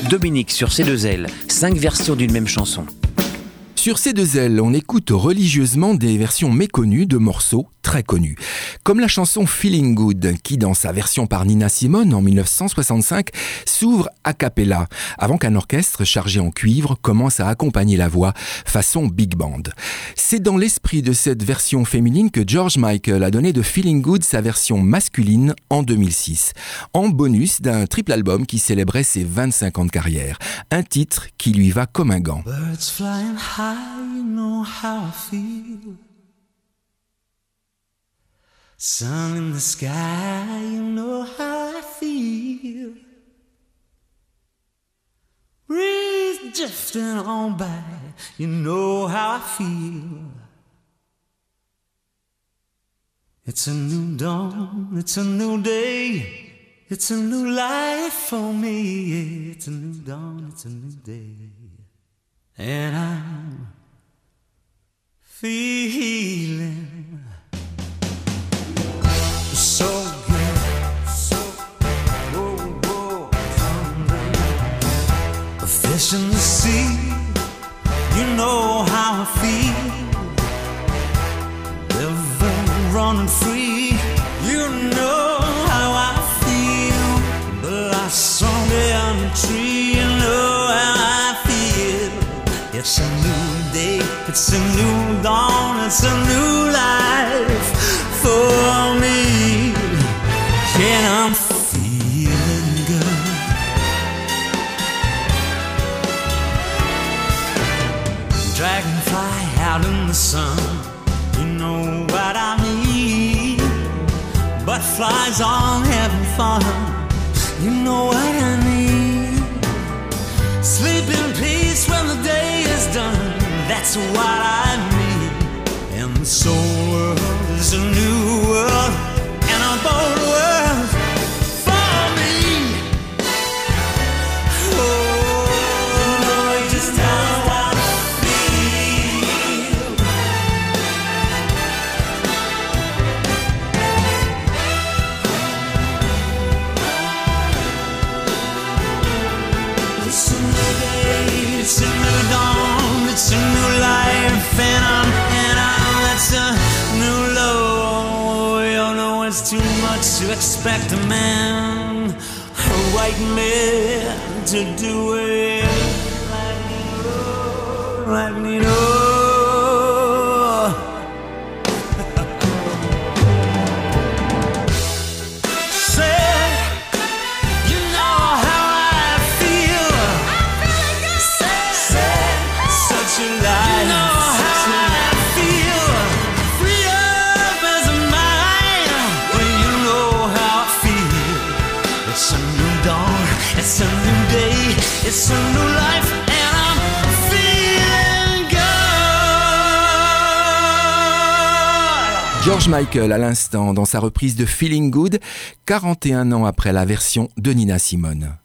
Dominique sur C2L, 5 versions d'une même chanson. Sur C2L, on écoute religieusement des versions méconnues de morceaux très connus. Comme la chanson Feeling Good, qui dans sa version par Nina Simone en 1965 s'ouvre a cappella, avant qu'un orchestre chargé en cuivre commence à accompagner la voix façon big band. C'est dans l'esprit de cette version féminine que George Michael a donné de Feeling Good sa version masculine en 2006, en bonus d'un triple album qui célébrait ses 25 ans de carrière. Un titre qui lui va comme un gant. Birds flying high, you know how I feel. Sun in the sky, you know how I feel. Breeze drifting on by, you know how I feel. It's a new dawn, it's a new day, it's a new life for me. It's a new dawn, it's a new day, and I'm feeling so good, so whoa, whoa, a fish in the sea, you know how I feel. River running free, you know how I feel. Blossom down the tree, you know how I feel. It's a new day, it's a new dawn, it's a new life for me. And I'm feeling good. Dragonfly out in the sun, you know what I mean. Butterflies on having fun, you know what I mean. Sleep in peace when the day is done, that's what I mean. And the soul world is a new world, and a bold world for me. Oh, just how I feel. It's a new day, it's a new dawn, it's a new life, and I'm it's a new low. You know it's too much to expect a man, a white man, to do it like me, no. It's a new life and I'm feeling good. George Michael à l'instant dans sa reprise de Feeling Good, 41 ans après la version de Nina Simone.